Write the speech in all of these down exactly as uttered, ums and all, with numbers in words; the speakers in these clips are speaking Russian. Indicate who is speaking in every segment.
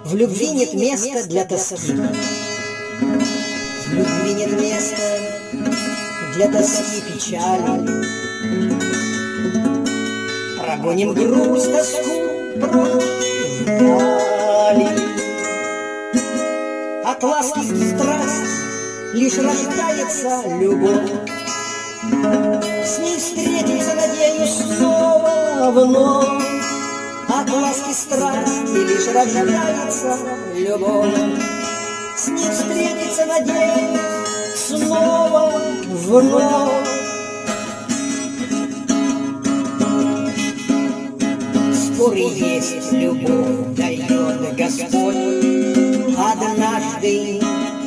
Speaker 1: В любви нет места для тоски. В любви нет места для тоски, печали. Прогоним грусть, тоску прочь вдали. От ласки страсть лишь рождается любовь. С ней встретиться, надеюсь, снова вновь. От ласки страсти лишь рождается любовь. С ней встретиться, надеюсь, снова вновь. Споры есть, любовь дает Господь однажды.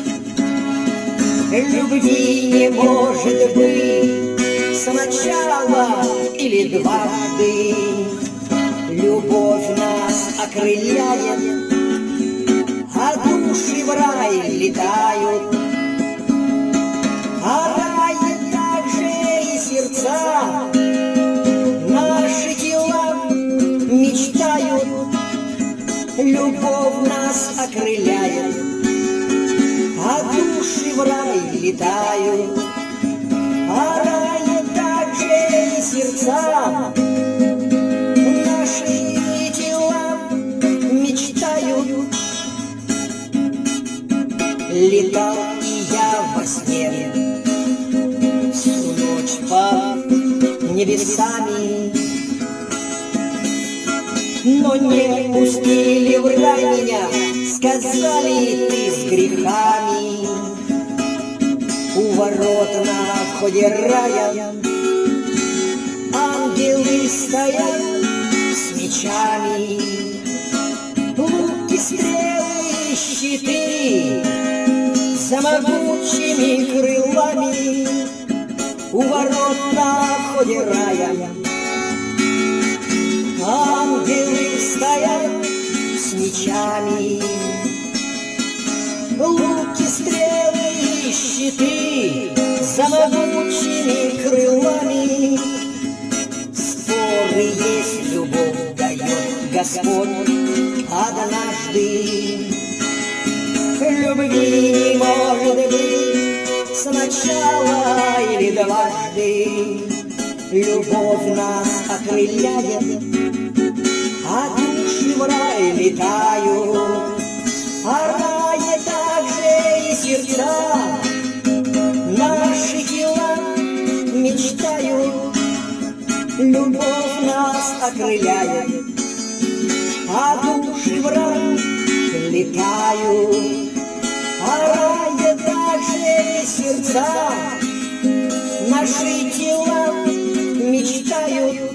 Speaker 1: Любви не может быть сначала или дважды. Любовь нас окрыляет, а души в рай летают. А рай также и сердца, наши тела мечтают. Любовь нас окрыляет, а души в рай летают. А рай также и сердца, наши тела мечтают. Летал и я во сне всю ночь под небесами, но не пустили в рай меня, сказали, ты с грехами. У ворот на входе рая ангелы стоят с мечами. Луки, стрелы, щиты за могучими крылами. У ворот на входе рая ангелы стоят с мечами. Луки, стрелы и щиты за могучими крылами. Споры есть, любовь дает Господь однажды. Любви не может быть сначала или дважды. Любовь нас окрыляет, а души в рай летают. А рай также и сердца, наши тела мечтают. Любовь нас окрыляет, а души в рай летают. А рай также и сердца, наши тела мечтают.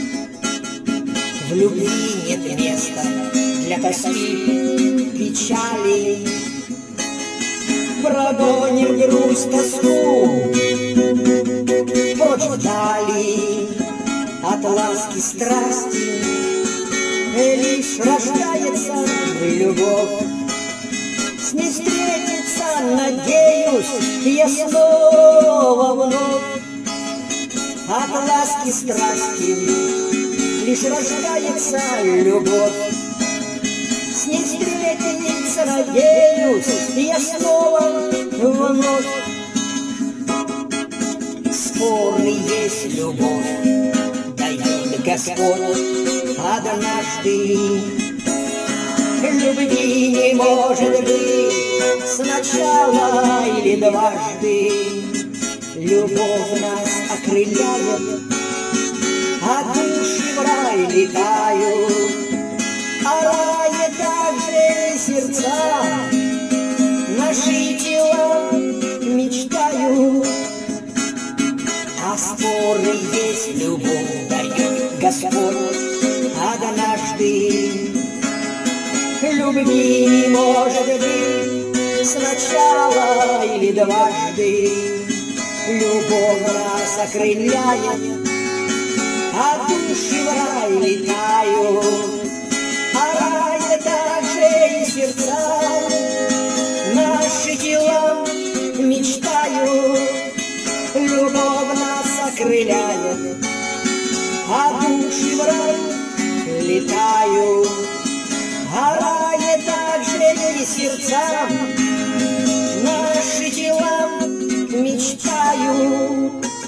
Speaker 1: В любви нет места для тоски, печали. Прогоним грусть, тоску прочь вдали. От ласки страсти лишь рождается любовь. С ней встретиться, надеюсь, я снова вновь. От ласки страсти лишь рождается любовь. С ней встретиться, надеюсь, я снова вновь. Споры есть, любовь дает Господь однажды. Любви не может быть сначала или дважды. Любовь нас окрыляет, а души в рай летают. А рай также и сердца, наши тела мечтают. А споры есть, любовь дает Господь однажды. Любви не может быть сначала или дважды. Любовь нас окрыляет, а души в рай летают. А рай также и сердца, наши тела мечтают. Любовь нас окрыляет, а души в рай летают. А рай также сердца, наши тела мечтают